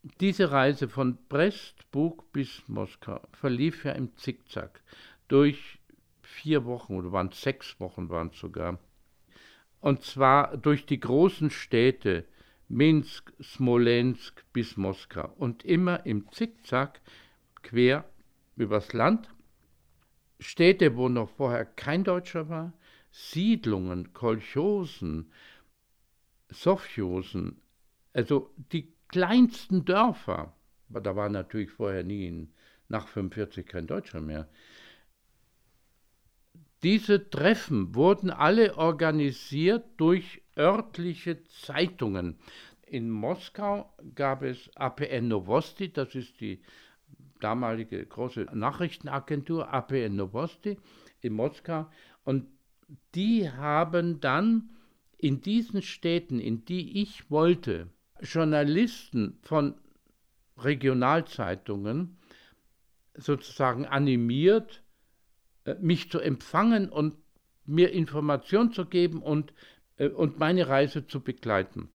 Diese Reise von Brest-Bug bis Moskau verlief ja im Zickzack durch 4 Wochen oder waren es 6 Wochen waren es sogar. Und zwar durch die großen Städte Minsk, Smolensk bis Moskau und immer im Zickzack quer übers Land. Städte, wo noch vorher kein Deutscher war, Siedlungen, Kolchosen, Sowchosen, also die kleinsten Dörfer, da war natürlich vorher nach 45 kein Deutscher mehr. Diese Treffen wurden alle organisiert durch örtliche Zeitungen. In Moskau gab es APN Novosti, das ist die damalige große Nachrichtenagentur, APN Novosti in Moskau. Und die haben dann in diesen Städten, in die ich wollte, Journalisten von Regionalzeitungen sozusagen animiert, mich zu empfangen und mir Informationen zu geben und meine Reise zu begleiten.